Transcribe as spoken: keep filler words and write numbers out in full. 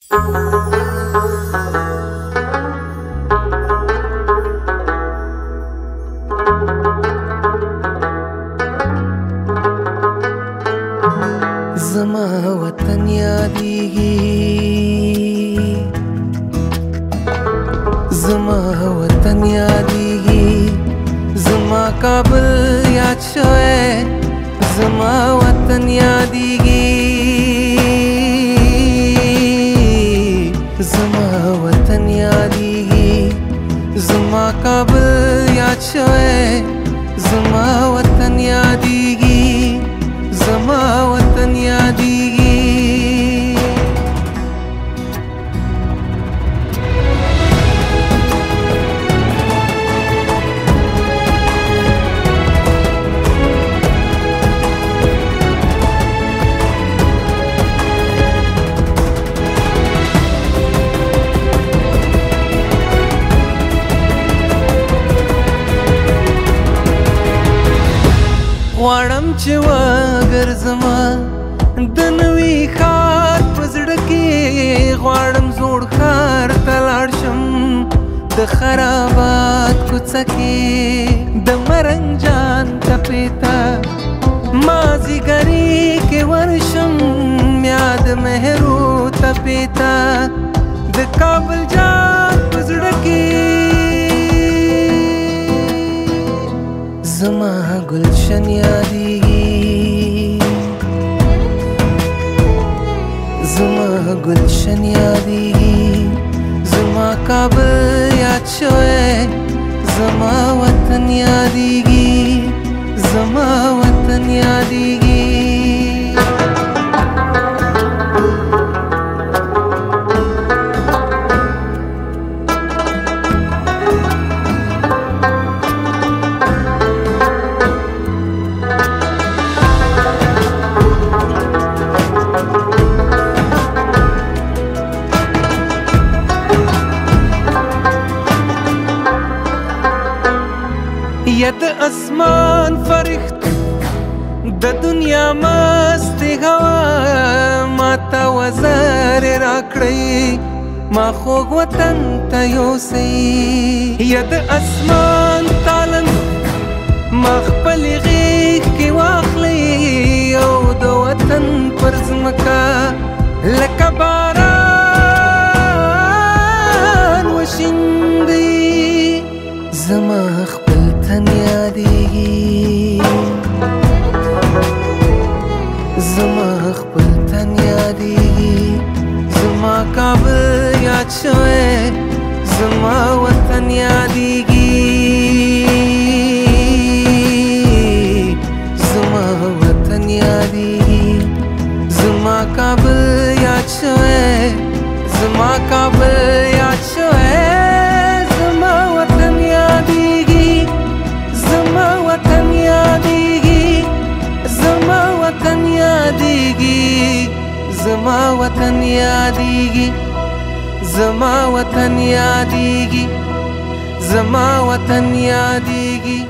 زما وطن یادیږي زما وطن یادیږي زما کابل یاد شوی زما وطن یادیږي زما وطن یادیږي زما کابل یاد شوی زما وطن یادیږي زما وطن یادیږي غواړم چې وګرځمه د نوي ښار په زړه کې غواړم زوړ ښار ته لاړ شم د خرابات کوڅه کې د مرنګ جان تپې ته مازدیګري کې ورشم یا د مهرو تپې ته د کابل جان په زړه کې زما گلشن یادیږي زما گلشن یادیږي زما کابل یاد شوی زما وطن یادیږي زما وطن یادیږي یا د اسمان فرښت د دنیا مست هوا ما ته وزر راکړئ ما خوږ وطن ته یوسئ یا د اسمان تالنده ما خپل غیږ کې واخلئ او د وطن پر ځمکه لکه باران وشیندئ زما خپل تن یادیږي زما خپل تن یادیږي زما کابل یاد شوی زما وطن یادیږي زما وطن یادیږي زما کابل یاد شوی زما کابل یاد شوی زما وطن یادیږي زما وطن یادیږي زما وطن یادیږي زما وطن یادیږي زما وطن یادیږي زما وطن یادیږي